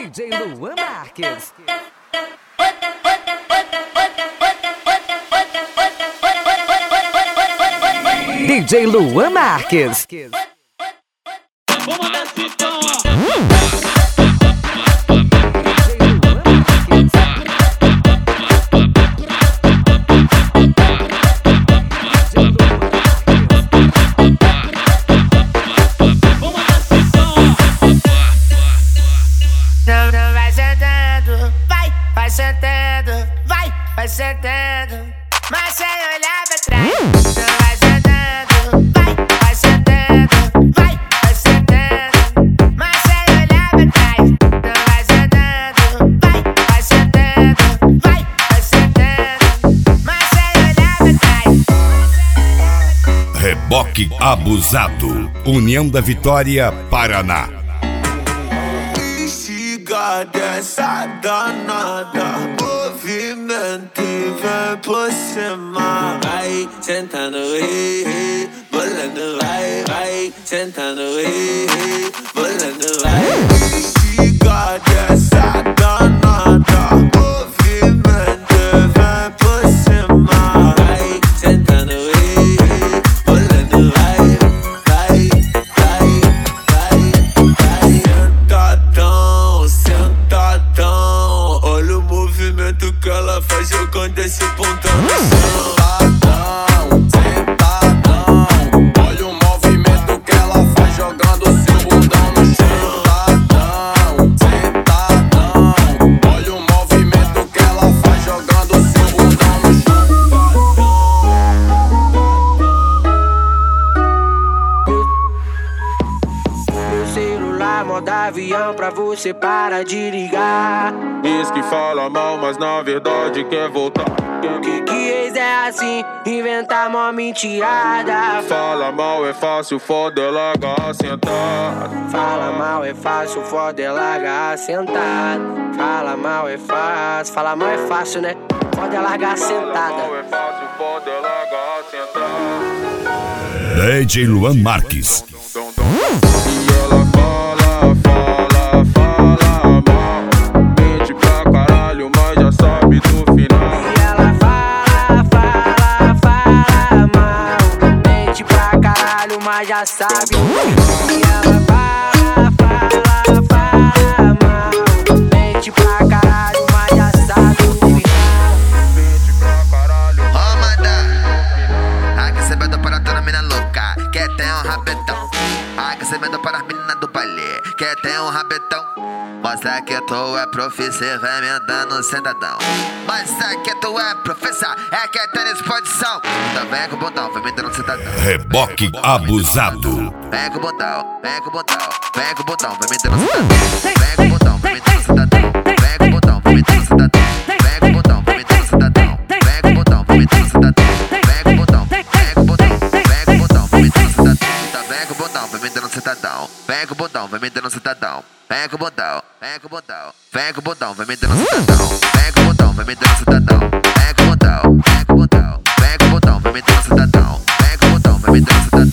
DJ Luan Marques. DJ Luan Marques. Vamos nessa então, ó. Não vai sentando, vai sentando, vai sentando, mas sem olhar pra trás. Não vai sentando, vai sentando, vai sentando, mas sem olhar pra trás. Não vai sentando, vai sentando, vai sentando, mas sem olhar pra trás. Reboque Abusado, União da Vitória, Paraná. Dessa danada, movimento e vem por cima. Vai sentando, bolando, vai sentando, bolando, Estiga dessa danada, movimento e vem por cima. Vai sentando, bolando, vai sentadão. Olha o movimento que ela faz jogando esse pontão no chão. Sentadão, olha o movimento que ela faz jogando seu bundão no chão. Sentadão, olha o movimento que ela faz jogando seu bundão no chão. Meu celular, modo avião pra você parar de ligar. Diz que fala mal, mas na verdade quer voltar. Que ex é assim, inventar mó mentirada. Fala mal é fácil, foda é largar sentado. Fala mal é fácil, foda é largar sentado. Fala mal é fácil, né? Foda é largar sentada. Fala mal é fácil, foda é largar sentado. DJ Luan Marques. E ela fala mal. Mente pra caralho, mas já sabe do final. E ela fala mal. Mente pra caralho, mas já sabe. E ela fala mal. Mente pra caralho, mas já sabe o final. Mente pra caralho. Ó, manda, aquecimento para toda mina louca, que tem um rabetão. Aquecimento para as meninas do baile, que tem um rabetão. Mostra que tu é professor, vai me andando sentadão. Mostra que tu é professor, é que tem disposição. Então vem com o botão, vai me dando sentadão. Reboque Abusado. Vem com o botão, vem com o botão, vem com o botão, vai me dando sentadão. Vem com o botão, vai me dando sentadão. Vem com o botão, vai me dando sentadão. Vem com o botão, vai me dando sentadão. Vem com o botão, vai me dando sentadão. Vem com o botão, vem com o botão, vem com o botão, vai me dando sentadão. Então vem com o botão, vai me dando sentadão. Vem com o botão, vai me dando sentadão. Vem com o botão, vem com o botão, vem com o botão, vai me dando sentadão. Vem com o botão, vai me dando sentadão. Vem com o botão, vem com o botão, vem com o botão, vai me dando sentadão. Vem com o botão, vai me dando sentadão.